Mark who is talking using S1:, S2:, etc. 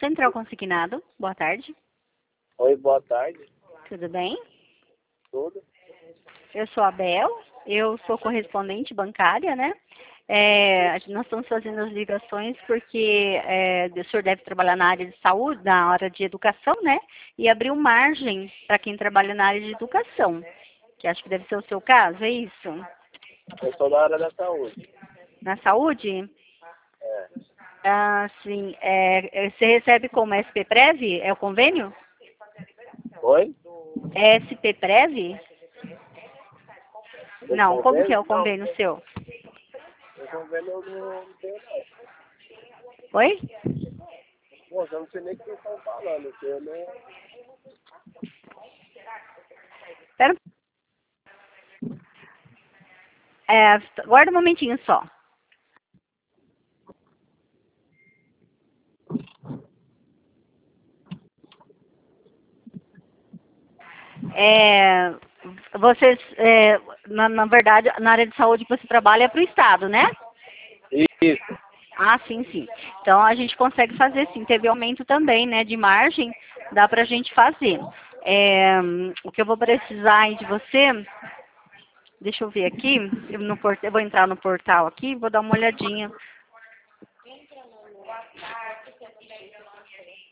S1: Central Consignado, boa tarde.
S2: Oi, boa tarde.
S1: Tudo bem?
S2: Tudo?
S1: Eu sou a Bel, eu sou correspondente bancária, né? Nós estamos fazendo as ligações porque o senhor deve trabalhar na área de saúde, na área de educação, né? E abriu margem para quem trabalha na área de educação, que acho que deve ser o seu caso, é isso?
S2: Eu sou da área da saúde.
S1: Na saúde?
S2: É.
S1: Ah, sim. Você recebe como SP-Prev? É o convênio?
S2: Oi?
S1: É SP-Prev?
S2: O
S1: Não, como que é
S2: convênio?
S1: o convênio seu?
S2: O convênio eu não tenho, não.
S1: Oi?
S2: Moça, eu não sei nem o que vocês estão falando. Eu não...
S1: Espera. Guarda um momentinho só. Vocês, na verdade, na área de saúde que você trabalha é para o Estado, né?
S2: Isso.
S1: Ah, sim, sim. Então a gente consegue fazer sim. Teve aumento também, né, de margem, dá para a gente fazer. O que eu vou precisar aí de você, deixa eu ver aqui, eu vou entrar no portal aqui, vou dar uma olhadinha